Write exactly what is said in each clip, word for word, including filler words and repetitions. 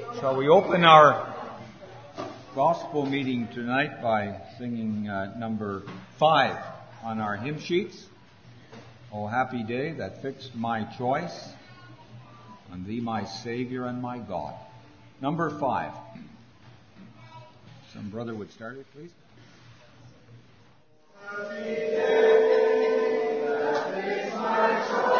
Shall we open our gospel meeting tonight by singing uh, number five on our hymn sheets? Oh, happy day that fixed my choice on Thee, my Savior and my God. Number five. Some brother would start it, please. Happy day that fixed my choice.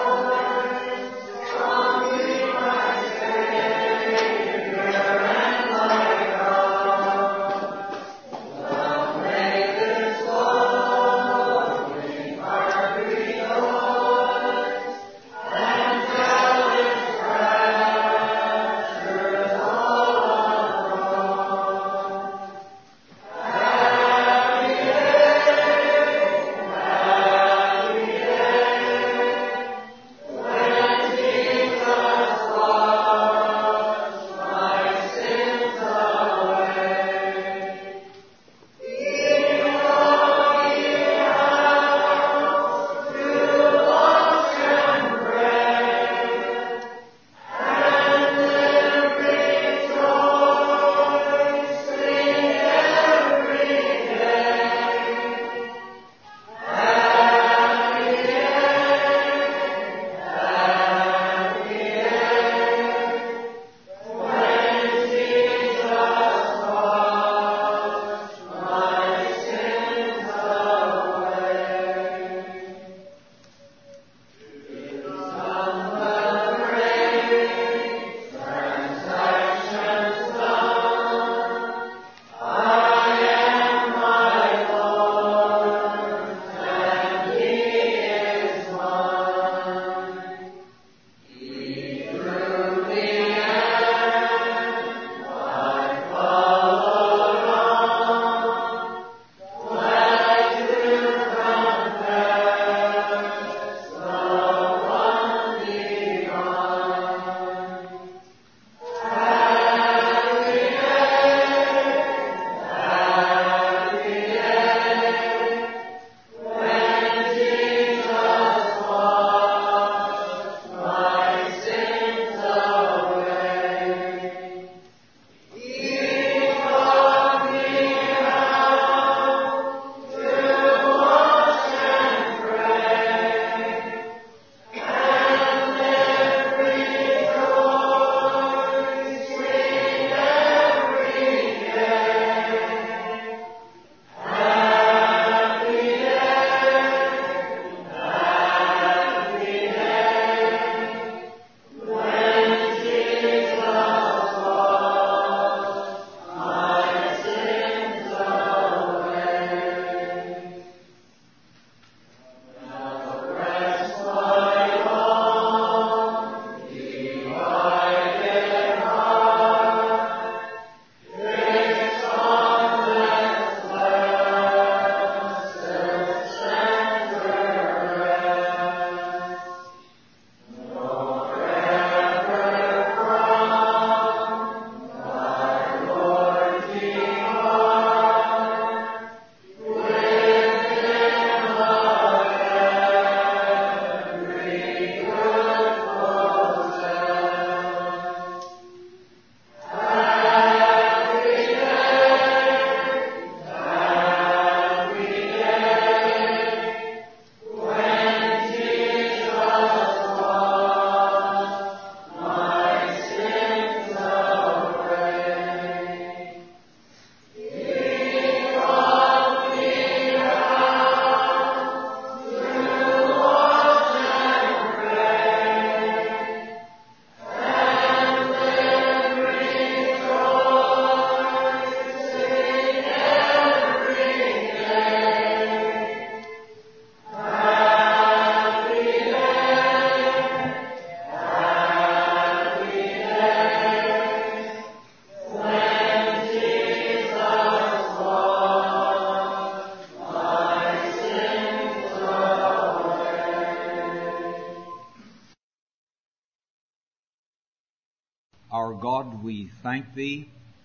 Our God, we thank Thee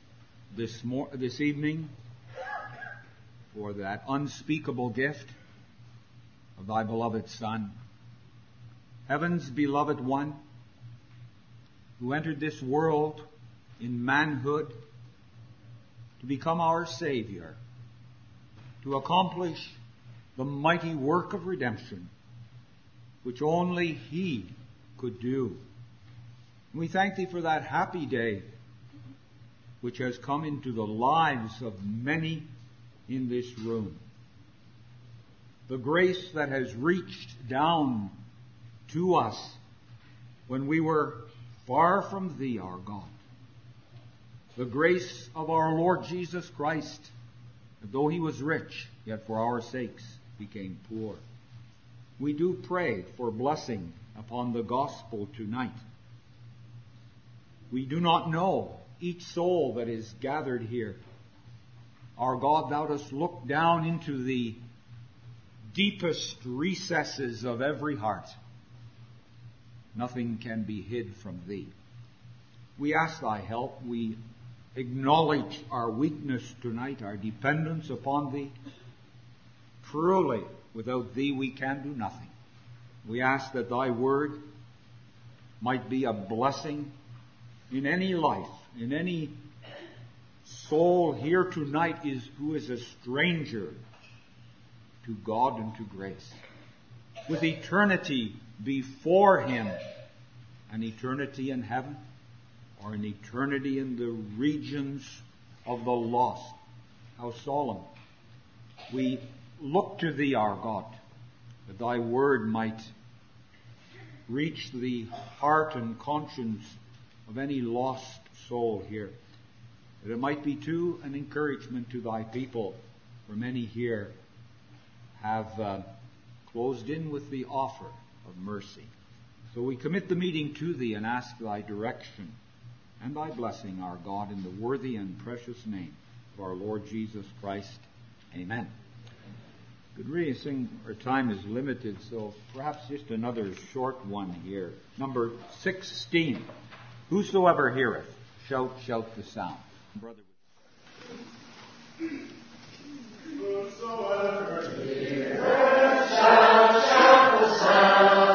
this mor- this evening for that unspeakable gift of Thy beloved Son, Heaven's beloved one, who entered this world in manhood to become our Savior, to accomplish the mighty work of redemption, which only He could do. And we thank Thee for that happy day which has come into the lives of many in this room. The grace that has reached down to us when we were far from Thee, our God. The grace of our Lord Jesus Christ, that though He was rich, yet for our sakes became poor. We do pray for blessing upon the gospel tonight. We do not know each soul that is gathered here. Our God, Thou dost look down into the deepest recesses of every heart. Nothing can be hid from Thee. We ask Thy help. We acknowledge our weakness tonight, our dependence upon Thee. Truly, without Thee we can do nothing. We ask that Thy word might be a blessing in any life, in any soul here tonight is who is a stranger to God and to grace, with eternity before Him, an eternity in heaven, or an eternity in the regions of the lost. How solemn. We look to Thee, our God, that Thy word might reach the heart and conscience of any lost soul here, that it might be too an encouragement to Thy people, for many here have uh, closed in with the offer of mercy. So we commit the meeting to Thee and ask Thy direction and Thy blessing, our God, in the worthy and precious name of our Lord Jesus Christ. Amen. Good reading, our time is limited, so perhaps just another short one here. Number sixteen. Whosoever heareth, shout, shout the sound. Brother. Whosoever heareth, shout, shout the sound.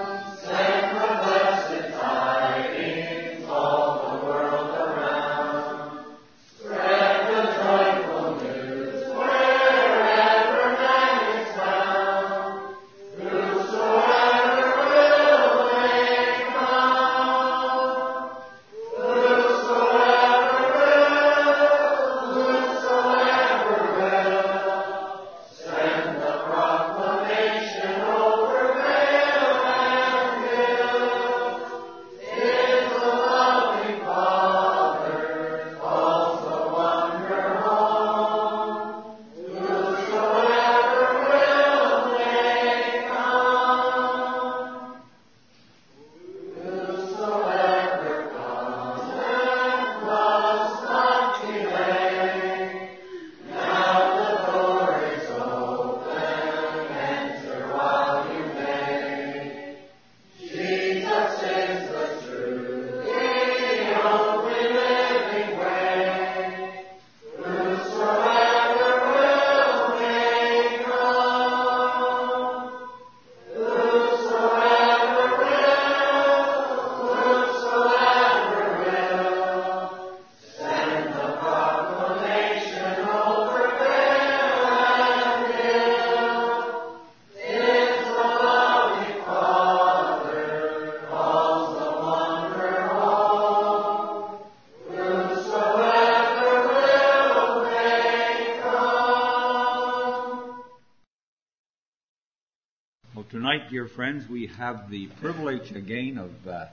Tonight, dear friends, we have the privilege again of uh,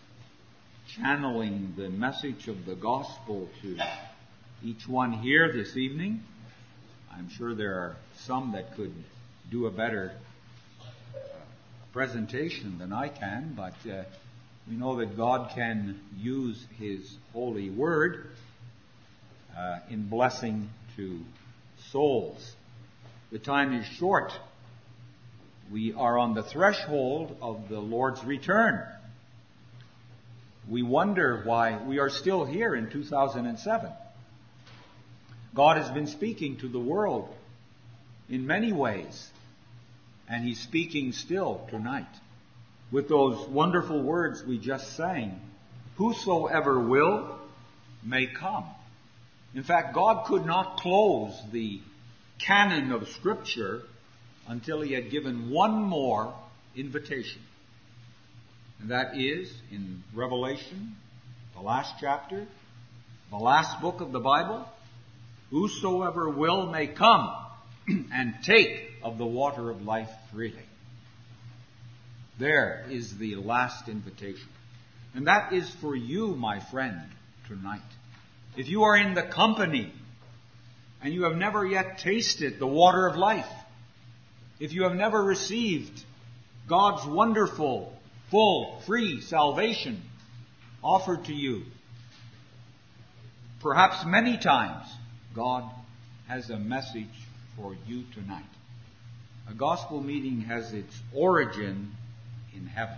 channeling the message of the gospel to each one here this evening. I'm sure there are some that could do a better uh, presentation than I can, but uh, we know that God can use His holy word uh, in blessing to souls. The time is short. We are on the threshold of the Lord's return. We wonder why we are still here in two thousand seven. God has been speaking to the world in many ways, and He's speaking still tonight with those wonderful words we just sang. Whosoever will, may come. In fact, God could not close the canon of Scripture until He had given one more invitation. And that is in Revelation, the last chapter, the last book of the Bible. Whosoever will may come and take of the water of life freely. There is the last invitation. And that is for you, my friend, tonight. If you are in the company and you have never yet tasted the water of life, if you have never received God's wonderful, full, free salvation offered to you, perhaps many times, God has a message for you tonight. A gospel meeting has its origin in heaven.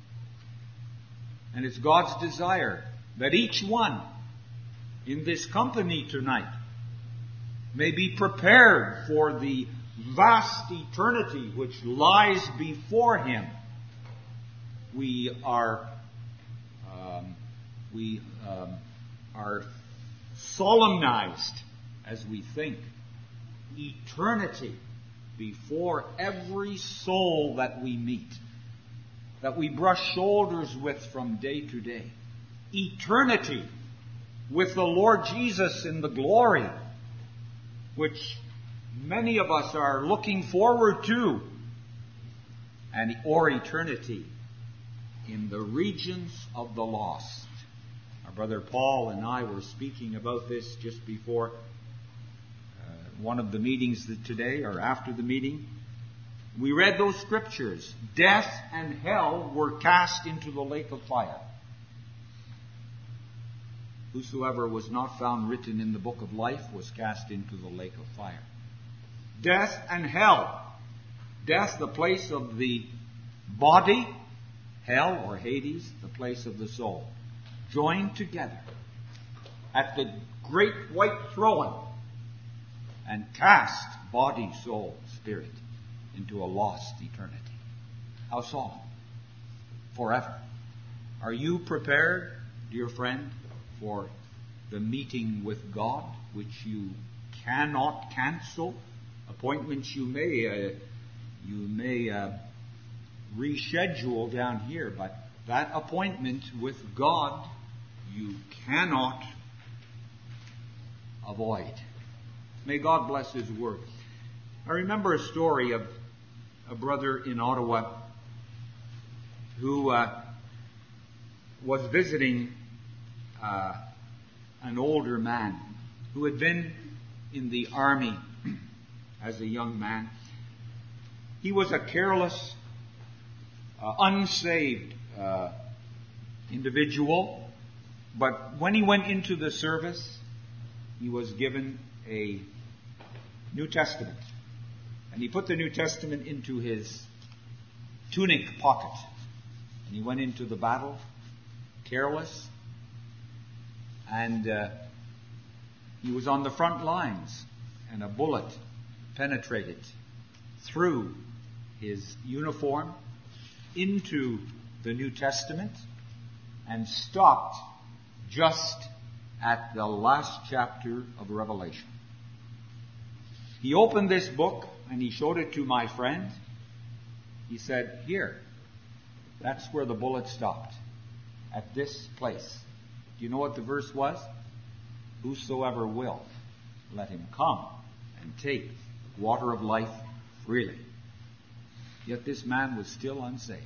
And it's God's desire that each one in this company tonight may be prepared for the vast eternity which lies before Him. We are um, we um, are solemnized as we think eternity before every soul that we meet, that we brush shoulders with from day to day. Eternity with the Lord Jesus in the glory, which many of us are looking forward to, and or eternity in the regions of the lost. Our brother Paul and I were speaking about this just before uh, one of the meetings today, or after the meeting. We read those scriptures. Death and hell were cast into the lake of fire. Whosoever was not found written in the book of life was cast into the lake of fire. Death and hell. Death, the place of the body. Hell, or Hades, the place of the soul. Joined together at the great white throne and cast body, soul, spirit into a lost eternity. How solemn. Forever. Are you prepared, dear friend, for the meeting with God, which you cannot cancel? Appointments you may uh, you may uh, reschedule down here, but that appointment with God you cannot avoid. May God bless His word. I remember a story of a brother in Ottawa who uh, was visiting uh, an older man who had been in the army as a young man. He was a careless, uh, unsaved uh, individual, but when he went into the service, he was given a New Testament. And he put the New Testament into his tunic pocket. And he went into the battle, careless. And uh, he was on the front lines. And a bullet penetrated through his uniform into the New Testament and stopped just at the last chapter of Revelation. He opened this book and he showed it to my friend. He said, "Here, that's where the bullet stopped, at this place." Do you know what the verse was? "Whosoever will, let him come and take water of life freely." Yet this man was still unsaved.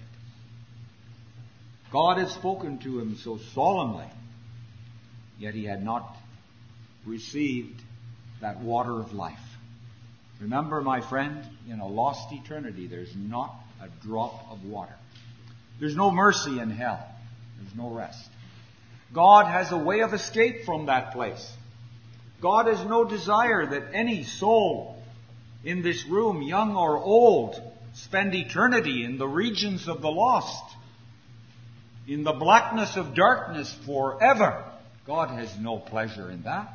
God had spoken to him so solemnly, yet he had not received that water of life. Remember, my friend, in a lost eternity, there's not a drop of water. There's no mercy in hell. There's no rest. God has a way of escape from that place. God has no desire that any soul in this room, young or old, spend eternity in the regions of the lost, in the blackness of darkness forever. God has no pleasure in that.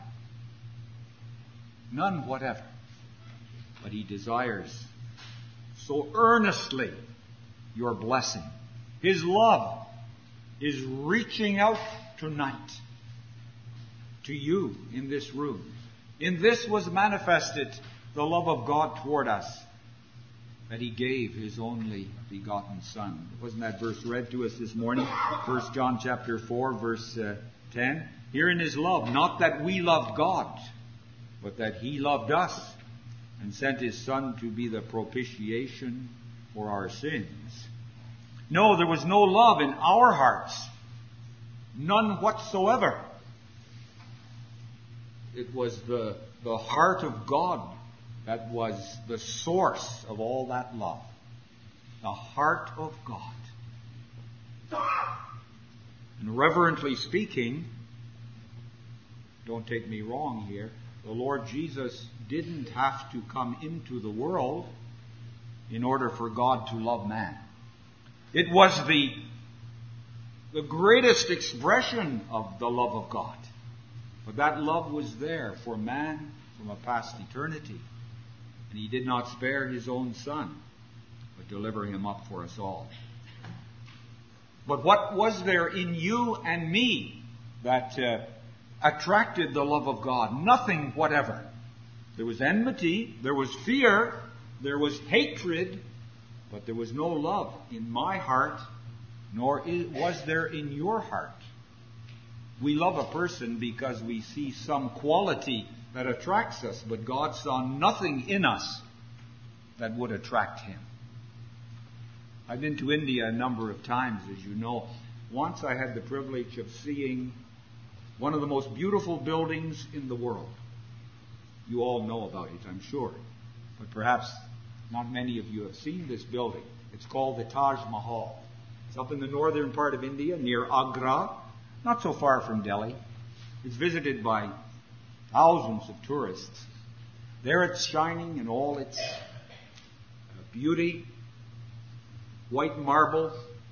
None whatever. But He desires so earnestly your blessing. His love is reaching out tonight. to you in this room. In this was manifested the love of God toward us, that He gave His only begotten Son. Wasn't that verse read to us this morning? First John chapter four, verse uh, ten. Herein is love, not that we loved God, but that He loved us and sent His Son to be the propitiation for our sins. No, there was no love in our hearts. None whatsoever. It was the, the heart of God that was the source of all that love. The heart of God. And reverently speaking, don't take me wrong here, the Lord Jesus didn't have to come into the world in order for God to love man. It was the, the greatest expression of the love of God. But that love was there for man from a past eternity. And He did not spare His own Son, but deliver Him up for us all. But what was there in you and me that uh, attracted the love of God? Nothing whatever. There was enmity, there was fear, there was hatred, but there was no love in my heart, nor was there in your heart. We love a person because we see some quality that attracts us, but God saw nothing in us that would attract Him. I've been to India a number of times, as you know. Once I had the privilege of seeing one of the most beautiful buildings in the world. You all know about it, I'm sure. But perhaps not many of you have seen this building. It's called the Taj Mahal. It's up in the northern part of India, near Agra, not so far from Delhi. It's visited by thousands of tourists. There it's shining in all its beauty, white marble,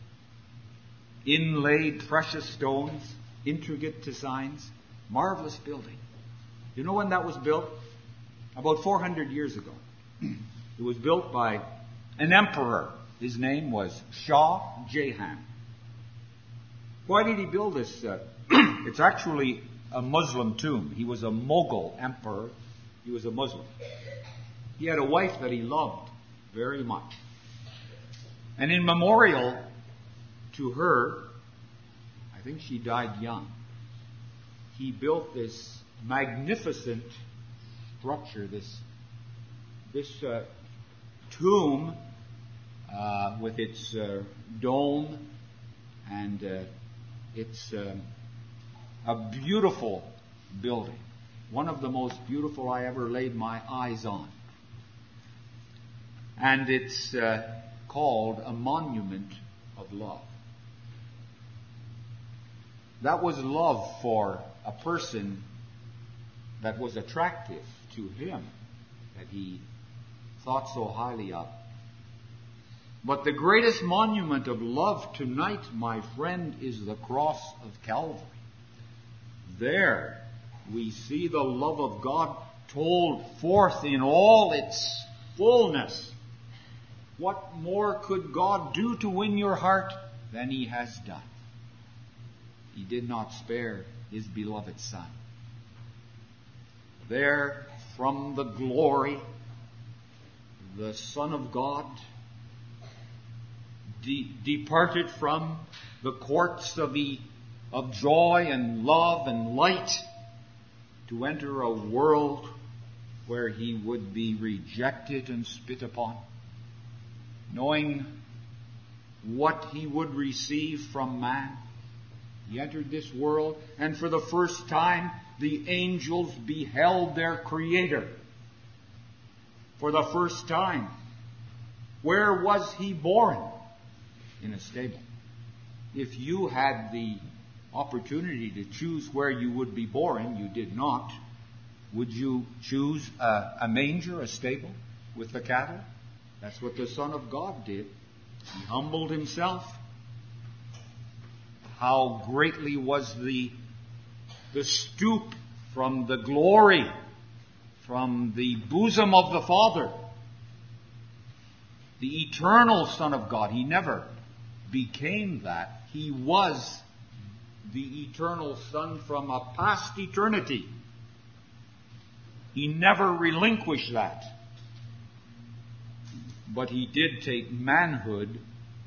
inlaid precious stones, intricate designs, marvelous building. You know when that was built? About four hundred years ago. It was built by an emperor. His name was Shah Jahan. Why did he build this? Uh, it's actually a Muslim tomb. He was a Mughal emperor. He was a Muslim. He had a wife that he loved very much. And in memorial to her, I think she died young, he built this magnificent structure, this, this uh, tomb uh, with its uh, dome, and uh, it's uh, a beautiful building. One of the most beautiful I ever laid my eyes on. And it's uh, called a monument of love. That was love for a person that was attractive to him, that he thought so highly of. But the greatest monument of love tonight, my friend, is the cross of Calvary. There we see the love of God told forth in all its fullness. What more could God do to win your heart than He has done? He did not spare His beloved Son. There, from the glory, the Son of God de- departed from the courts of, the, of joy and love and light to enter a world where He would be rejected and spit upon, knowing what He would receive from man. He entered this world, and for the first time, the angels beheld their Creator. For the first time. Where was He born? In a stable. If you had the opportunity to choose where you would be born, you did not. Would you choose a, a manger, a stable, with the cattle? That's what the Son of God did. He humbled Himself. How greatly was the, the stoop from the glory, from the bosom of the Father. The eternal Son of God. He never became that. He was the eternal Son from a past eternity. He never relinquished that. But he did take manhood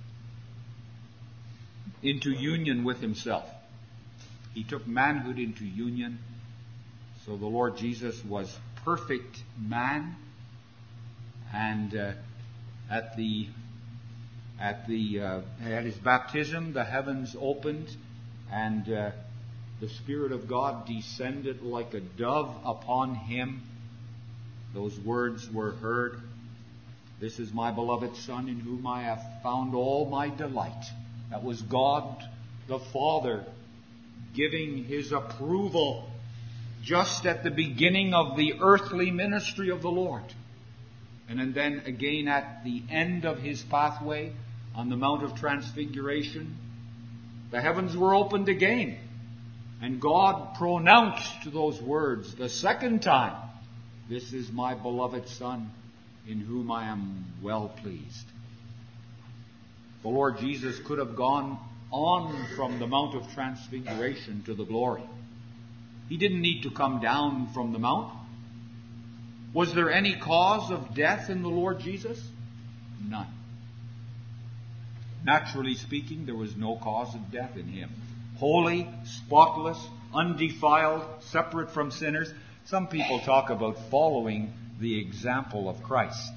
into union with himself. He took manhood into union. So the Lord Jesus was perfect man. And uh, at the at the uh, at his baptism, the heavens opened, and uh, the Spirit of God descended like a dove upon him. Those words were heard. This is my beloved Son, in whom I have found all my delight. That was God the Father giving his approval just at the beginning of the earthly ministry of the Lord. And then again at the end of his pathway on the Mount of Transfiguration, the heavens were opened again. And God pronounced those words the second time, "This is my beloved Son, in whom I am well pleased." The Lord Jesus could have gone on from the Mount of Transfiguration to the glory. He didn't need to come down from the mount. Was there any cause of death in the Lord Jesus? None. Naturally speaking, there was no cause of death in him. Holy, spotless, undefiled, separate from sinners. Some people talk about following the example of Christ.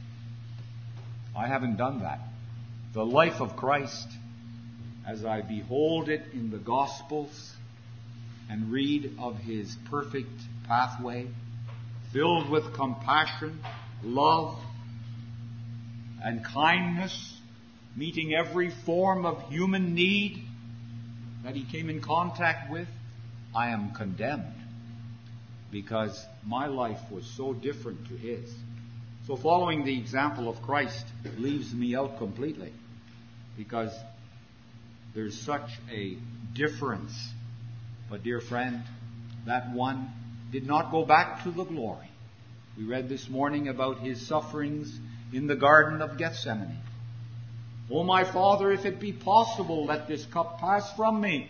I haven't done that. The life of Christ, as I behold it in the Gospels and read of his perfect pathway, filled with compassion, love, and kindness, meeting every form of human need that he came in contact with, I am condemned, because my life was so different to his. So following the example of Christ leaves me out completely, because there's such a difference. But dear friend, that one did not go back to the glory. We read this morning about his sufferings in the Garden of Gethsemane. "O my Father, if it be possible, let this cup pass from me.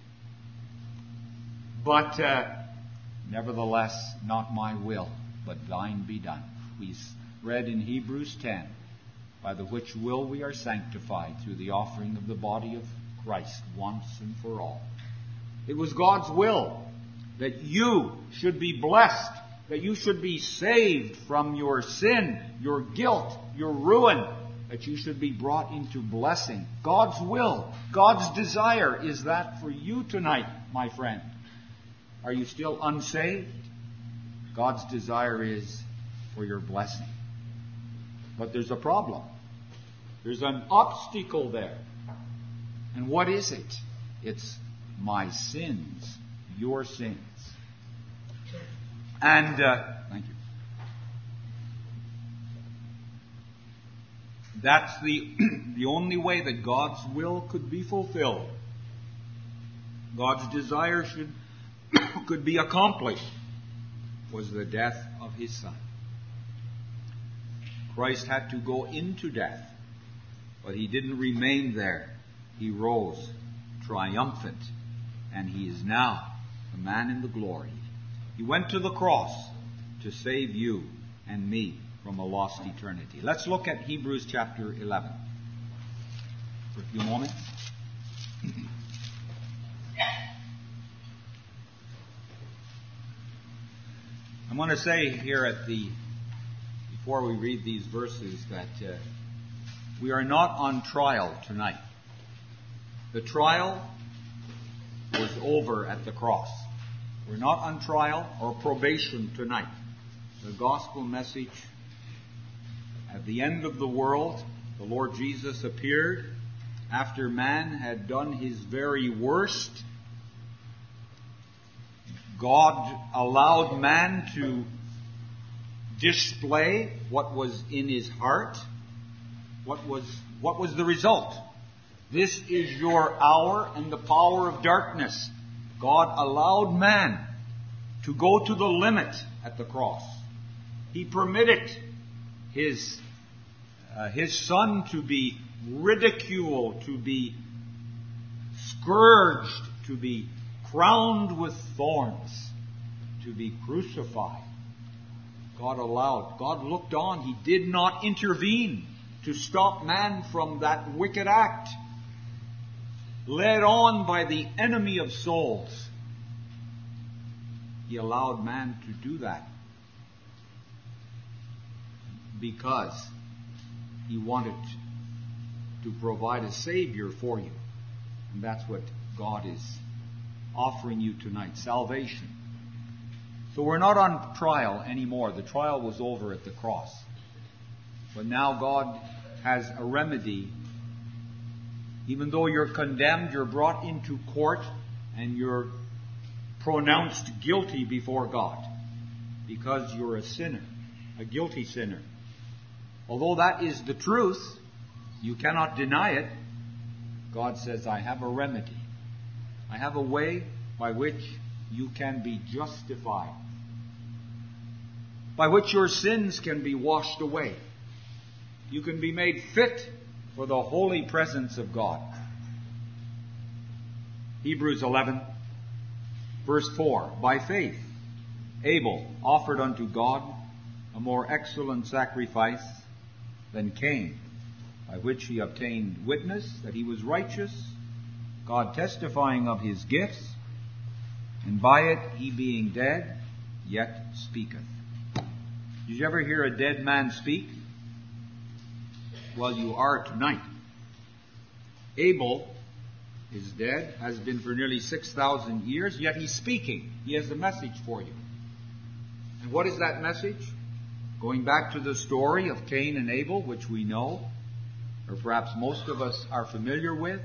But uh, nevertheless, not my will, but thine be done." We read in Hebrews ten, "By the which will we are sanctified through the offering of the body of Christ once and for all." It was God's will that you should be blessed, that you should be saved from your sin, your guilt, your ruin, that you should be brought into blessing. God's will, God's desire is that for you tonight, my friend. Are you still unsaved? God's desire is for your blessing. But there's a problem. There's an obstacle there. And what is it? It's my sins, your sins. And, uh, thank you. That's the, the only way that God's will could be fulfilled. God's desire should, could be accomplished, was the death of his Son. Christ had to go into death, but he didn't remain there. He rose triumphant, and he is now a man in the glory. He went to the cross to save you and me from a lost eternity. Let's look at Hebrews chapter eleven for a few moments. I want to say here at the before we read these verses that uh, we are not on trial tonight. The trial was over at the cross. We're not on trial or probation tonight. The gospel message, at the end of the world, the Lord Jesus appeared after man had done his very worst. God allowed man to display what was in his heart. What was, what was the result? This is your hour and the power of darkness. God allowed man to go to the limit at the cross. He permitted his, uh, his Son to be ridiculed, to be scourged, to be crowned with thorns, to be crucified. God allowed. God looked on. He did not intervene to stop man from that wicked act. Led on by the enemy of souls, He allowed man to do that because He wanted to provide a Savior for you. And that's what God is offering you tonight, salvation. So we're not on trial anymore. The trial was over at the cross. But now God has a remedy. Even though you're condemned, you're brought into court and you're pronounced guilty before God because you're a sinner, a guilty sinner. Although that is the truth, you cannot deny it. God says, I have a remedy. I have a way by which you can be justified, by which your sins can be washed away. You can be made fit for the holy presence of God. Hebrews eleven, verse four. By faith, Abel offered unto God a more excellent sacrifice than Cain, by which he obtained witness that he was righteous, God testifying of his gifts, and by it he being dead, yet speaketh. Did you ever hear a dead man speak? Well, you are tonight. Abel is dead, has been for nearly six thousand years, yet he's speaking. He has a message for you. And what is that message? Going back to the story of Cain and Abel, which we know, or perhaps most of us are familiar with.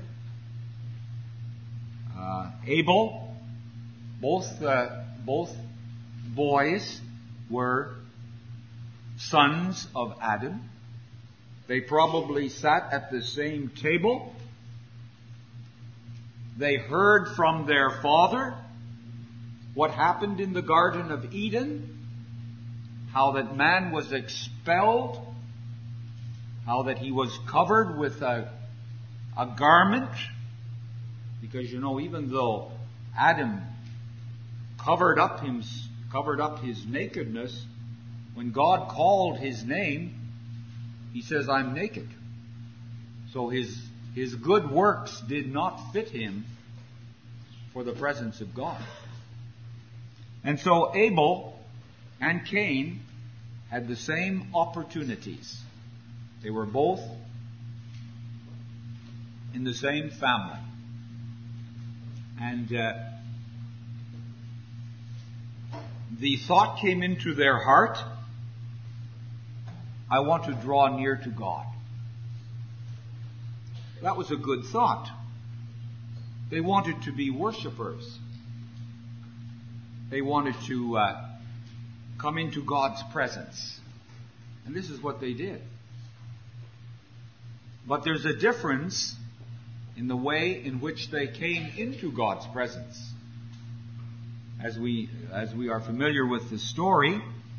Uh, Abel, both, uh, both boys were sons of Adam. They probably sat at the same table. They heard from their father what happened in the Garden of Eden, how that man was expelled, how that he was covered with a, a garment, because you know, even though Adam covered up him, covered up his nakedness, when God called his name, He says, I'm naked. So his, his good works did not fit him for the presence of God. And so Abel and Cain had the same opportunities. They were both in the same family. And uh, the thought came into their heart, I want to draw near to God. That was a good thought. They wanted to be worshipers. They wanted to uh, come into God's presence. And this is what they did. But there's a difference in the way in which they came into God's presence. As we, as we are familiar with the story,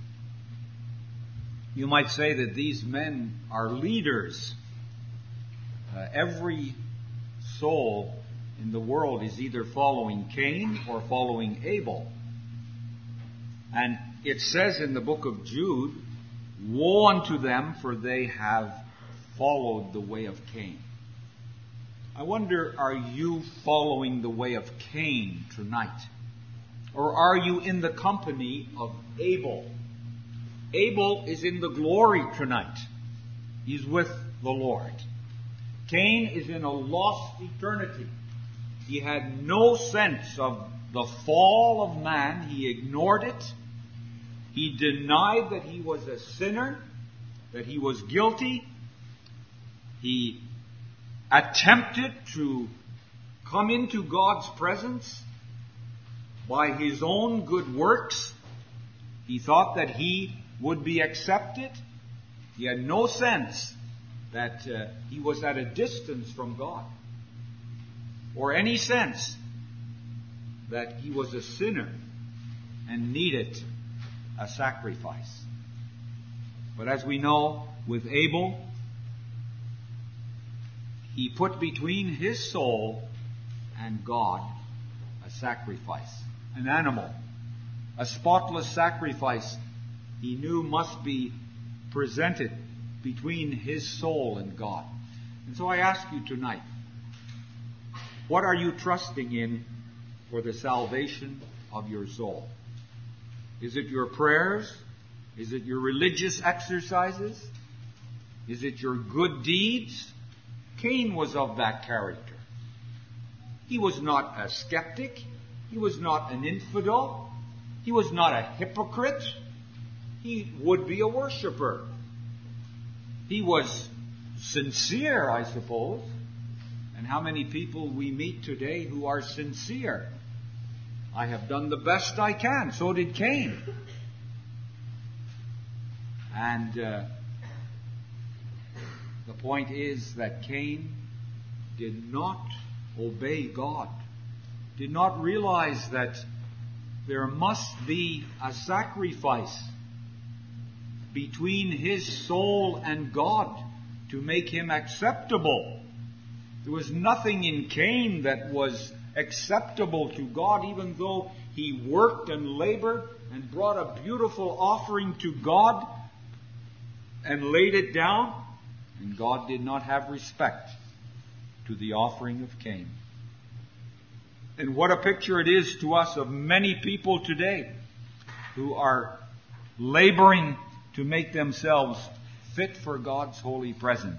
you might say that these men are leaders. Uh, every soul in the world is either following Cain or following Abel. And it says in the book of Jude, woe unto them, for they have followed the way of Cain. I wonder, are you following the way of Cain tonight? Or are you in the company of Abel? Abel is in the glory tonight. He's with the Lord. Cain is in a lost eternity. He had no sense of the fall of man. He ignored it. He denied that he was a sinner, that he was guilty. He attempted to come into God's presence by his own good works. He thought that he would be accepted. He had no sense that uh, he was at a distance from God, or any sense that he was a sinner and needed a sacrifice. But as we know, with Abel, he put between his soul and God sacrifice, an animal, a spotless sacrifice he knew must be presented between his soul and God. And so I ask you tonight, what are you trusting in for the salvation of your soul? Is it your prayers? Is it your religious exercises? Is it your good deeds? Cain was of that character. He was not a skeptic. He was not an infidel. He was not a hypocrite. He would be a worshiper. He was sincere, I suppose. And how many people we meet today who are sincere? I have done the best I can. So did Cain. And uh, the point is that Cain did not obey God, did not realize that there must be a sacrifice between his soul and God to make him acceptable. There was nothing in Cain that was acceptable to God, even though he worked and labored and brought a beautiful offering to God and laid it down, and God did not have respect to the offering of Cain. And what a picture it is to us of many people today who are laboring to make themselves fit for God's holy presence.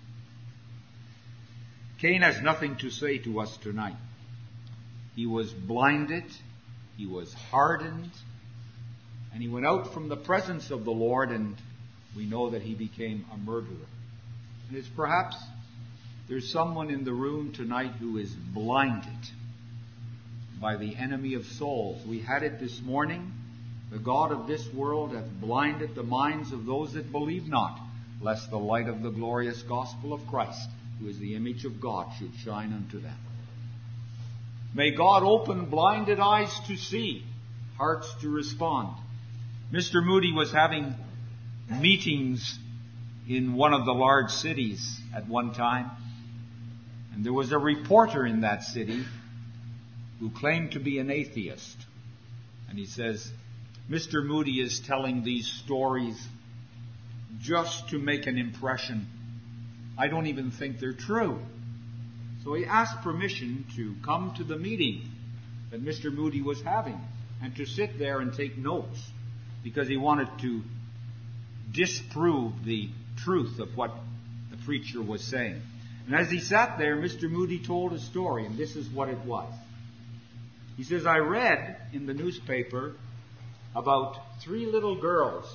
Cain has nothing to say to us tonight. He was blinded, he was hardened, and he went out from the presence of the Lord, and we know that he became a murderer. And it's perhaps there's someone in the room tonight who is blinded by the enemy of souls. We had it this morning. The God of this world hath blinded the minds of those that believe not, lest the light of the glorious gospel of Christ, who is the image of God, should shine unto them. May God open blinded eyes to see, hearts to respond. Mister Moody was having meetings in one of the large cities at one time, and there was a reporter in that city who claimed to be an atheist. And he says, Mister Moody is telling these stories just to make an impression. I don't even think they're true. So he asked permission to come to the meeting that Mister Moody was having and to sit there and take notes, because he wanted to disprove the truth of what the preacher was saying. And as he sat there, Mister Moody told a story, and this is what it was. He says, I read in the newspaper about three little girls.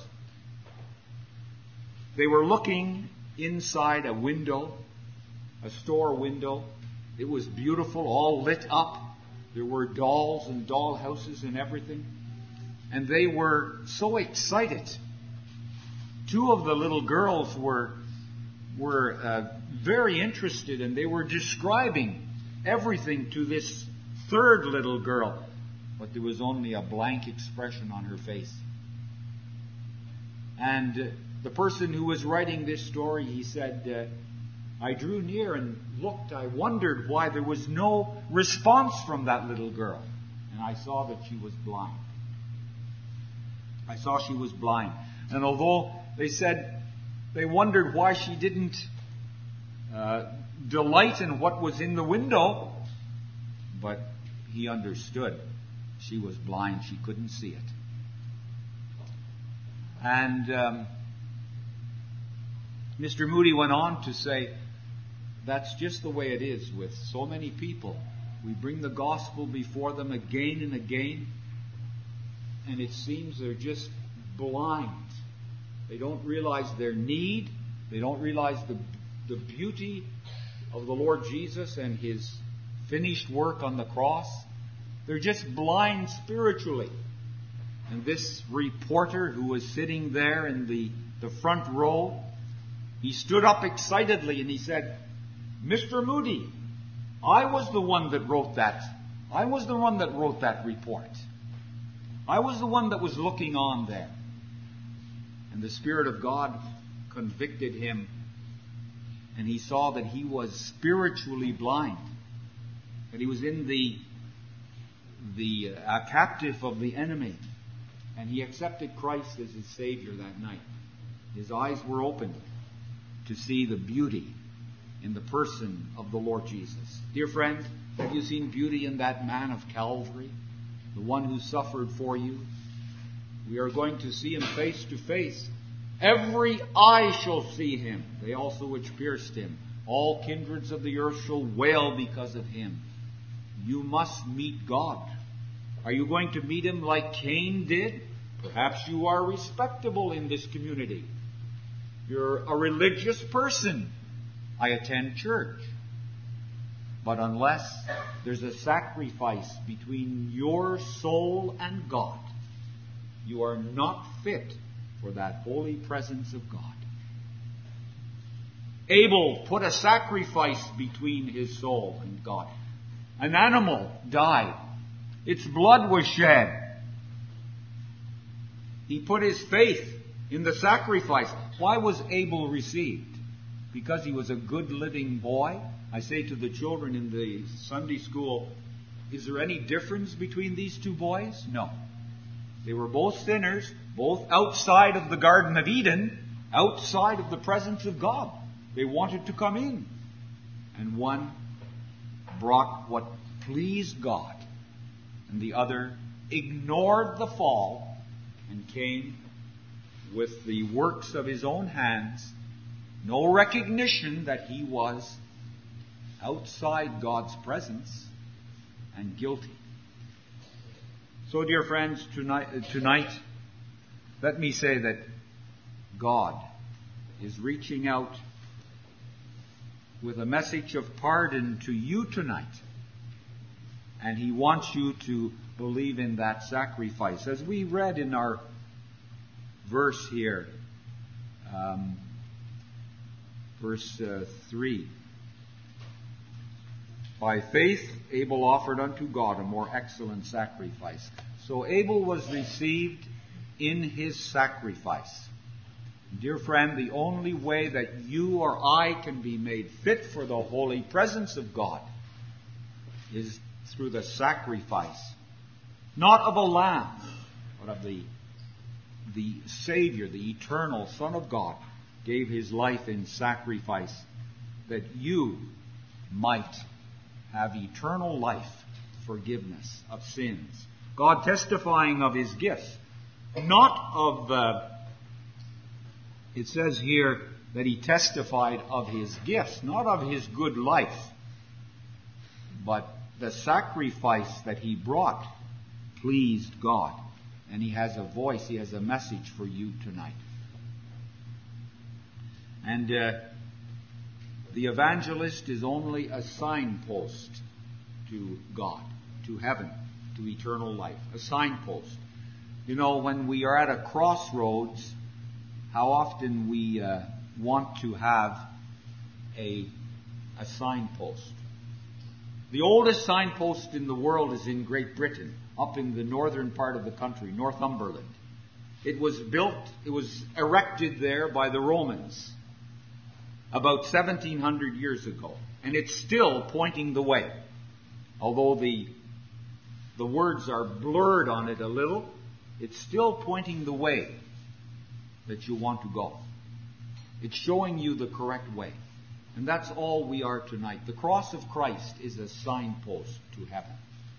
They were looking inside a window, a store window. It was beautiful, all lit up. There were dolls and doll houses and everything. And they were so excited. Two of the little girls were, were uh, very interested, and they were describing everything to this third little girl. But there was only a blank expression on her face. And uh, the person who was writing this story, he said, uh, I drew near and looked. I wondered why there was no response from that little girl. And I saw that she was blind. I saw she was blind. And although they said they wondered why she didn't uh, delight in what was in the window, but he understood. She was blind. She couldn't see it. And um, Mister Moody went on to say, that's just the way it is with so many people. We bring the gospel before them again and again, and it seems they're just blind. They don't realize their need. They don't realize the, the beauty of the Lord Jesus and His finished work on the cross. They're just blind spiritually. And this reporter who was sitting there in the, the front row, he stood up excitedly and he said, Mister Moody, I was the one that wrote that. I was the one that wrote that report. I was the one that was looking on there. And the Spirit of God convicted him, and he saw that he was spiritually blind, that he was in the the uh, a captive of the enemy. And he accepted Christ as his Savior that night. His eyes were opened to see the beauty in the person of the Lord Jesus. Dear friend, have you seen beauty in that man of Calvary, the one who suffered for you? We are going to see him face to face. Every eye shall see him, they also which pierced him. All kindreds of the earth shall wail because of him. You must meet God. Are you going to meet him like Cain did? Perhaps you are respectable in this community. You're a religious person. I attend church. But unless there's a sacrifice between your soul and God, you are not fit for that holy presence of God. Abel put a sacrifice between his soul and God. An animal died. Its blood was shed. He put his faith in the sacrifice. Why was Abel received? Because he was a good living boy? I say to the children in the Sunday school, is there any difference between these two boys? No. They were both sinners, both outside of the Garden of Eden, outside of the presence of God. They wanted to come in. And one brought what pleased God, and the other ignored the fall and came with the works of his own hands, no recognition that he was outside God's presence and guilty. So, dear friends, tonight, tonight, let me say that God is reaching out with a message of pardon to you tonight. And he wants you to believe in that sacrifice. As we read in our verse here, um, verse uh, three. By faith Abel offered unto God a more excellent sacrifice. So Abel was received in his sacrifice. Dear friend, the only way that you or I can be made fit for the holy presence of God is through the sacrifice, not of a lamb, but of the, the Savior, the eternal Son of God, gave his life in sacrifice that you might have eternal life, forgiveness of sins. God testifying of his gifts, not of, uh, it says here that he testified of his gifts, not of his good life, but the sacrifice that he brought pleased God. And he has a voice, he has a message for you tonight. And uh, the evangelist is only a signpost to God, to heaven, to eternal life. A signpost. You know, when we are at a crossroads, how often we uh, want to have a, a signpost. The oldest signpost in the world is in Great Britain, up in the northern part of the country, Northumberland. It was built, it was erected there by the Romans about seventeen hundred years ago. And it's still pointing the way. Although the, the words are blurred on it a little, it's still pointing the way that you want to go. It's showing you the correct way. And that's all we are tonight. The cross of Christ is a signpost to heaven.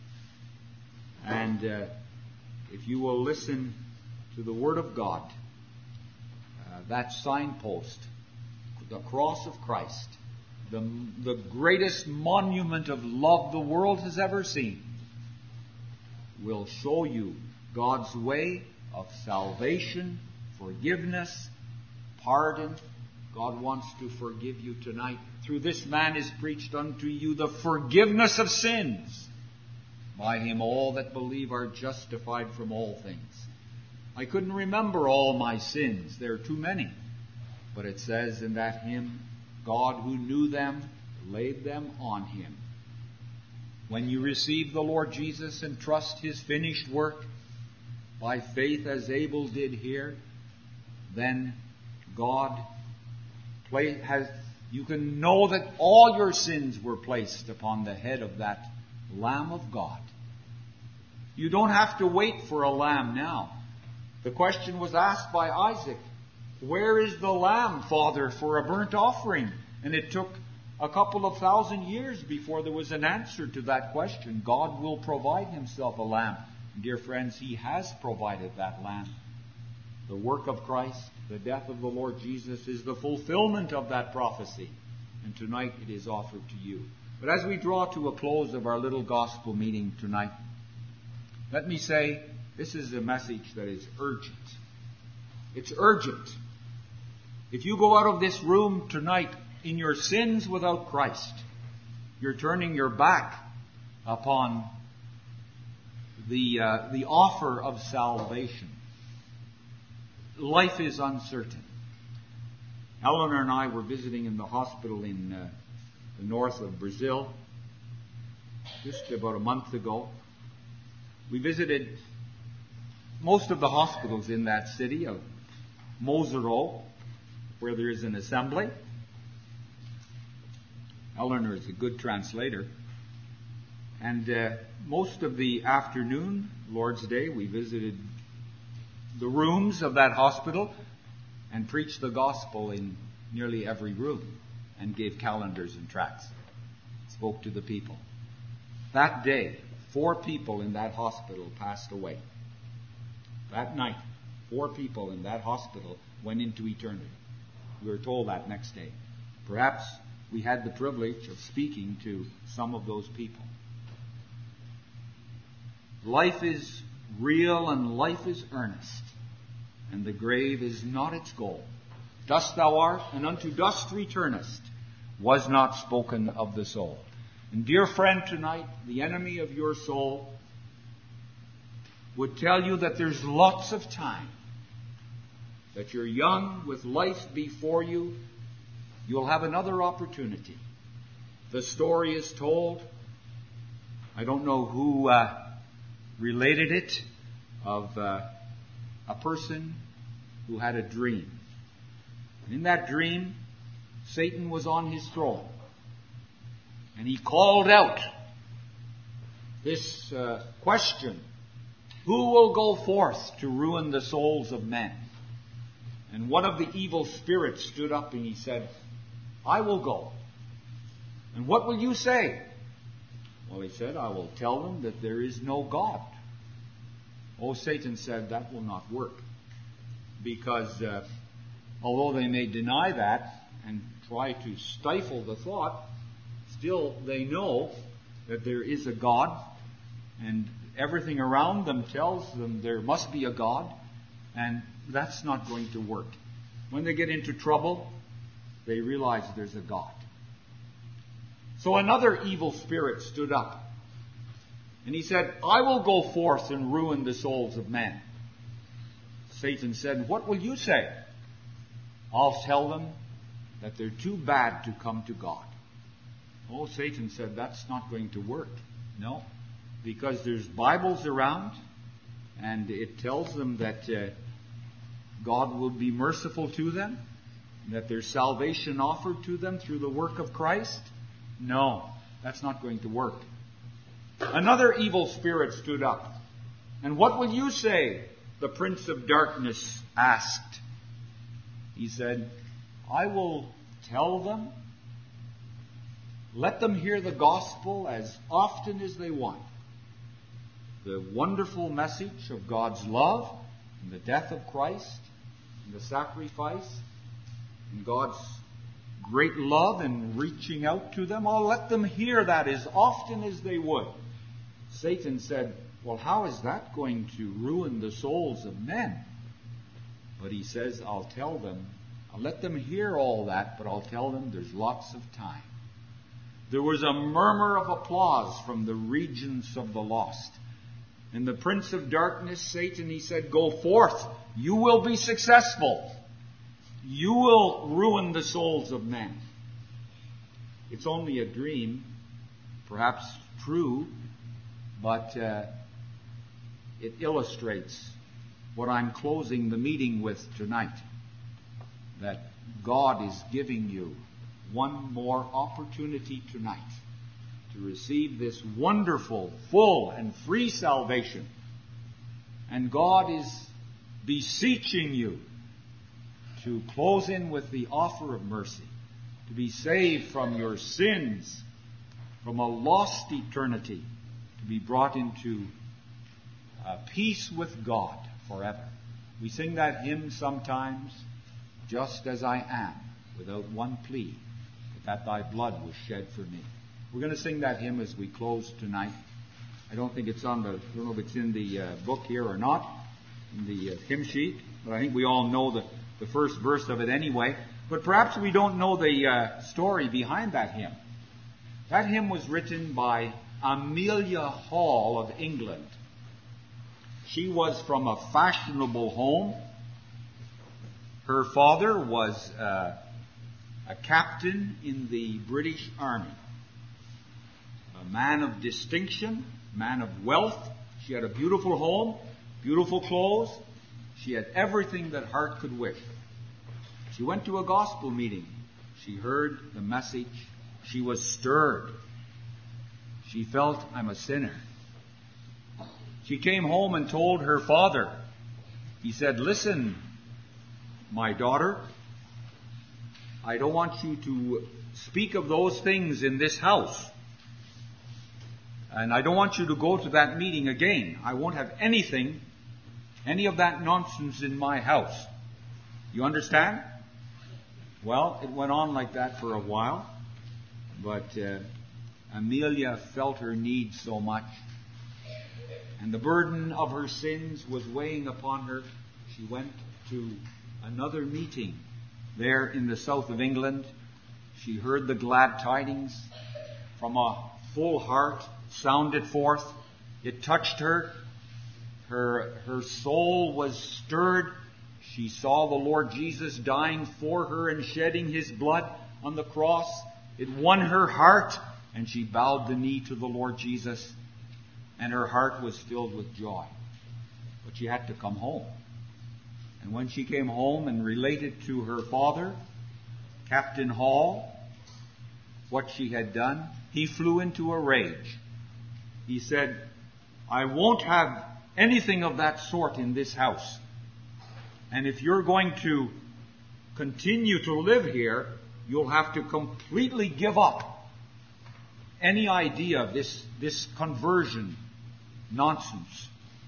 And uh, if you will listen to the Word of God, uh, that signpost, the cross of Christ, the, the greatest monument of love the world has ever seen, will show you God's way of salvation, forgiveness, pardon. God wants to forgive you tonight. Through this man is preached unto you the forgiveness of sins. By him all that believe are justified from all things. I couldn't remember all my sins. There are too many. But it says in that hymn, God who knew them laid them on him. When you receive the Lord Jesus and trust his finished work by faith as Abel did here, then God has, you can know that all your sins were placed upon the head of that Lamb of God. You don't have to wait for a lamb now. The question was asked by Isaac, where is the lamb, Father, for a burnt offering? And it took a couple of thousand years before there was an answer to that question. God will provide himself a lamb. Dear friends, he has provided that lamb. The work of Christ, the death of the Lord Jesus, is the fulfillment of that prophecy. And tonight it is offered to you. But as we draw to a close of our little gospel meeting tonight, let me say this is a message that is urgent. It's urgent. If you go out of this room tonight in your sins without Christ, you're turning your back upon the, uh, the offer of salvation. Life is uncertain. Eleanor and I were visiting in the hospital in uh, the north of Brazil just about a month ago. We visited most of the hospitals in that city of Mosoro, where there is an assembly. Eleanor is a good translator. And uh, most of the afternoon, Lord's Day, we visited the rooms of that hospital and preached the gospel in nearly every room and gave calendars and tracts. Spoke to the people. That day, four people in that hospital passed away. That night, four people in that hospital went into eternity. We were told that next day. Perhaps we had the privilege of speaking to some of those people. Life is real and life is earnest, and the grave is not its goal. Dust thou art, and unto dust returnest, was not spoken of the soul. And dear friend, tonight, the enemy of your soul would tell you that there's lots of time, that you're young with life before you. You'll have another opportunity. The story is told. I don't know who uh, related it, of uh, a person who had a dream. And in that dream, Satan was on his throne. And he called out this uh, question: who will go forth to ruin the souls of men? And one of the evil spirits stood up and he said, I will go. And what will you say? Well, he said, I will tell them that there is no God. Oh, Satan said, that will not work. Because uh, although they may deny that and try to stifle the thought, still they know that there is a God, and everything around them tells them there must be a God, and that's not going to work. When they get into trouble, they realize there's a God. So another evil spirit stood up, and he said, I will go forth and ruin the souls of men. Satan said, what will you say? I'll tell them that they're too bad to come to God. Oh, Satan said, that's not going to work. No, because there's Bibles around, and it tells them that uh, God will be merciful to them, that there's salvation offered to them through the work of Christ. No, that's not going to work. Another evil spirit stood up. And what will you say? The prince of darkness asked. He said, I will tell them, let them hear the gospel as often as they want. The wonderful message of God's love and the death of Christ and the sacrifice and God's great love in reaching out to them. I'll let them hear that as often as they would. Satan said, well, how is that going to ruin the souls of men? But he says, I'll tell them, I'll let them hear all that, but I'll tell them there's lots of time. There was a murmur of applause from the regions of the lost. And the prince of darkness, Satan, he said, go forth. You will be successful. You will ruin the souls of men. It's only a dream, perhaps true, but uh, it illustrates what I'm closing the meeting with tonight. That God is giving you one more opportunity tonight to receive this wonderful, full, and free salvation. And God is beseeching you to close in with the offer of mercy, to be saved from your sins, from a lost eternity, to be brought into uh, peace with God forever. We sing that hymn sometimes, just as I am, without one plea, but that thy blood was shed for me. We're going to sing that hymn as we close tonight. I don't think it's on the, I don't know if it's in the uh, book here or not, in the uh, hymn sheet, but I think we all know the, the first verse of it anyway. But perhaps we don't know the uh, story behind that hymn. That hymn was written by Amelia Hall of England. She was from a fashionable home. Her father was uh, a captain in the British Army. A man of distinction, man of wealth. She had a beautiful home, beautiful clothes. She had everything that heart could wish. She went to a gospel meeting. She heard the message. She was stirred. She felt, I'm a sinner. She came home and told her father. He said, listen, my daughter, I don't want you to speak of those things in this house. And I don't want you to go to that meeting again. I won't have anything, any of that nonsense in my house. You understand? Well, it went on like that for a while. But uh, Amelia felt her need so much. And the burden of her sins was weighing upon her. She went to another meeting there in the south of England. She heard the glad tidings from a full heart sounded forth. It touched her. Her, her soul was stirred. She saw the Lord Jesus dying for her and shedding His blood on the cross. It won her heart, and she bowed the knee to the Lord Jesus, and her heart was filled with joy. But she had to come home. And when she came home and related to her father, Captain Hall, what she had done, he flew into a rage. He said, I won't have anything of that sort in this house. And if you're going to continue to live here, you'll have to completely give up any idea of this, this conversion nonsense.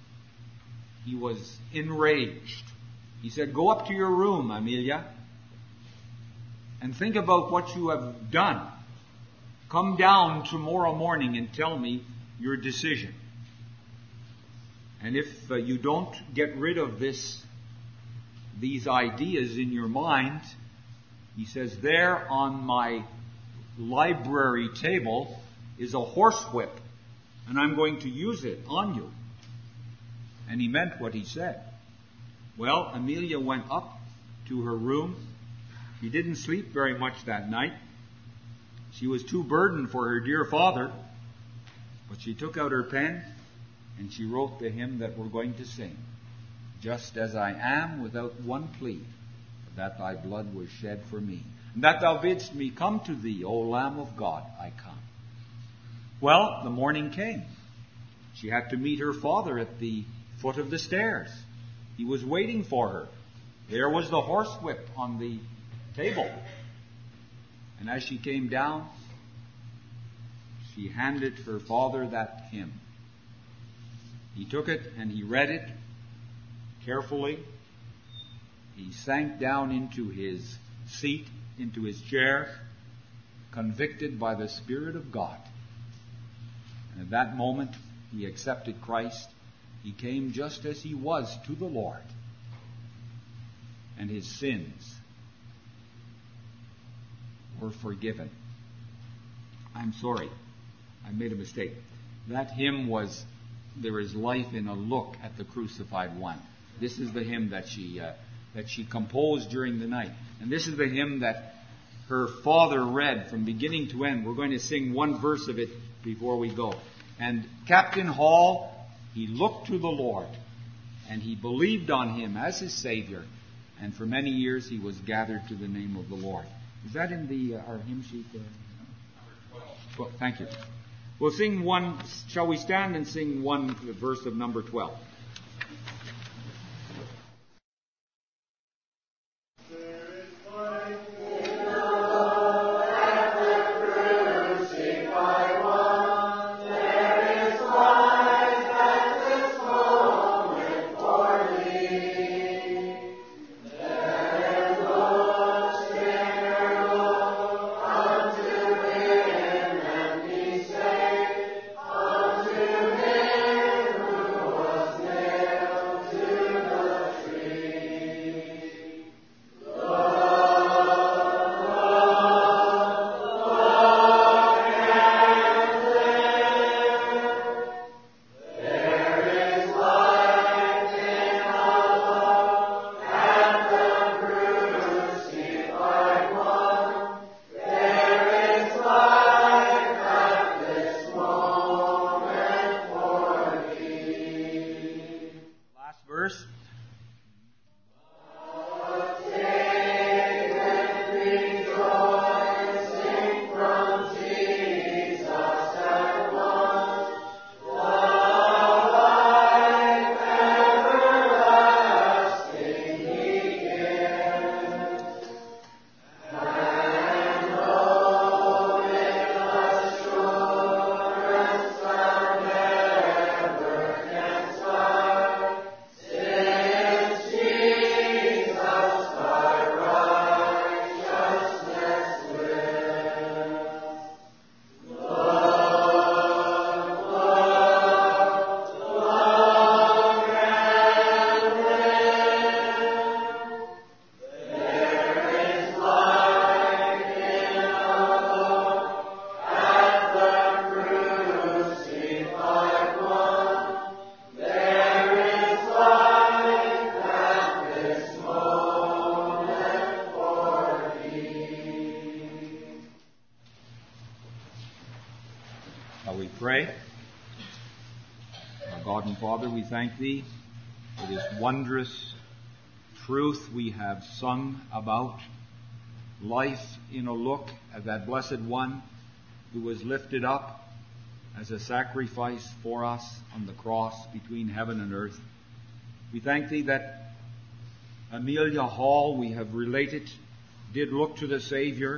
He was enraged. He said, go up to your room, Amelia, and think about what you have done. Come down tomorrow morning and tell me your decision. And if uh, you don't get rid of this, these ideas in your mind, he says, there on my library table is a horsewhip, and I'm going to use it on you. And he meant what he said. Well, Amelia went up to her room. She didn't sleep very much that night. She was too burdened for her dear father. But she took out her pen and she wrote the hymn that we're going to sing. Just as I am, without one plea, that thy blood was shed for me, and that thou bidst me come to thee, O Lamb of God, I come. Well, the morning came. She had to meet her father at the foot of the stairs. He was waiting for her. There was the horsewhip on the table. And as she came down, she handed her father that hymn. He took it and he read it carefully. He sank down into his seat, into his chair, convicted by the Spirit of God. And at that moment, he accepted Christ. He came just as he was to the Lord. And his sins were forgiven. I'm sorry. I made a mistake. That hymn was, there is life in a look at the crucified one. This is the hymn that she uh, that she composed during the night. And this is the hymn that her father read from beginning to end. We're going to sing one verse of it before we go. And Captain Hall, he looked to the Lord, and he believed on Him as his Savior. And for many years he was gathered to the name of the Lord. Is that in the uh, our hymn sheet there? Well, thank you. We'll sing one, shall we stand and sing one verse of number twelve? Father, we thank Thee for this wondrous truth we have sung about, life in a look at that Blessed One who was lifted up as a sacrifice for us on the cross between heaven and earth. We thank Thee that Amelia Hall, we have related, did look to the Savior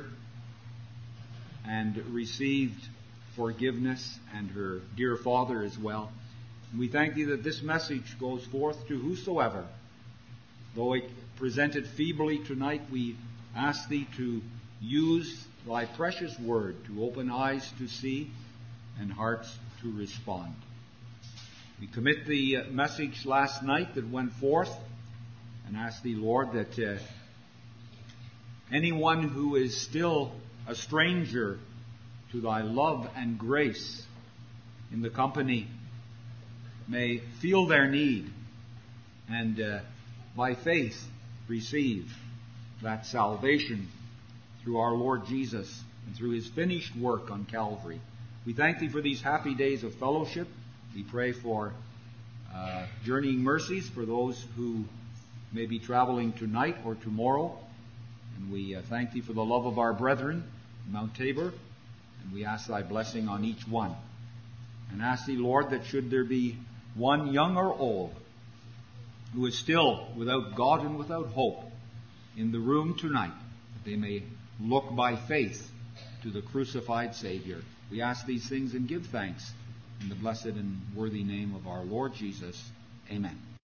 and received forgiveness, and her dear father as well. We thank Thee that this message goes forth to whosoever. Though it presented feebly tonight, we ask Thee to use Thy precious word to open eyes to see and hearts to respond. We commit the message last night that went forth and ask Thee, Lord, that uh, anyone who is still a stranger to Thy love and grace in the company may feel their need and uh, by faith receive that salvation through our Lord Jesus and through His finished work on Calvary. We thank Thee for these happy days of fellowship. We pray for uh, journeying mercies for those who may be traveling tonight or tomorrow. And we uh, thank Thee for the love of our brethren in Mount Tabor. And we ask Thy blessing on each one. And ask Thee, Lord, that should there be one young or old who is still without God and without hope in the room tonight, that they may look by faith to the crucified Savior. We ask these things and give thanks in the blessed and worthy name of our Lord Jesus. Amen.